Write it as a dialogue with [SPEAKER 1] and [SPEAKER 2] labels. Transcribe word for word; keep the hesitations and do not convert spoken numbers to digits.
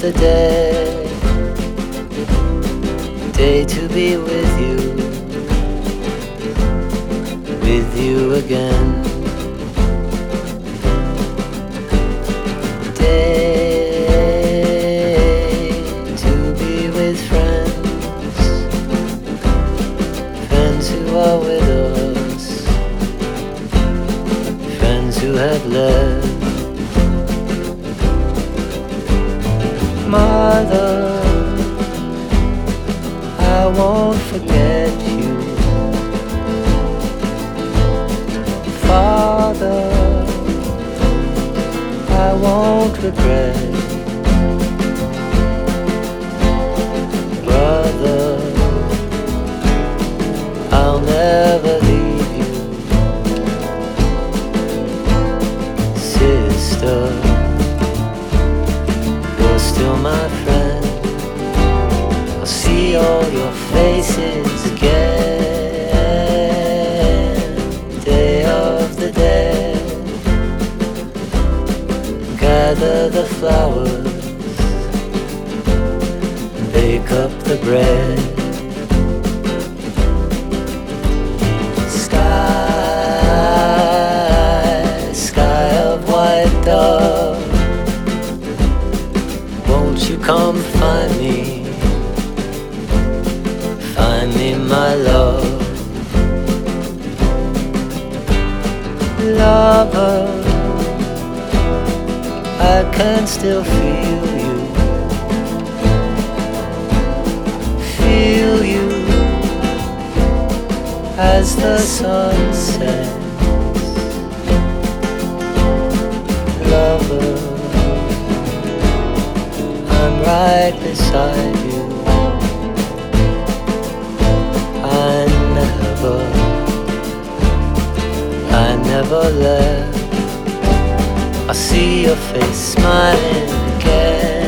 [SPEAKER 1] the day, day to be with you, with you again. Day to be with friends, friends who are with us, friends who have left. Mother, I won't forget you. Father, I won't regret. Brother, I'll never leave you. Sister, you're still my friend. I'll see all your faces again. Day of the dead, gather the flowers, bake up the bread. Sky, sky of white dove, won't you come find me, find me my love. Lover, I can still feel you, feel you as the sun sets. Lover, I'm right beside you. I never, I never left. I see your face smiling again.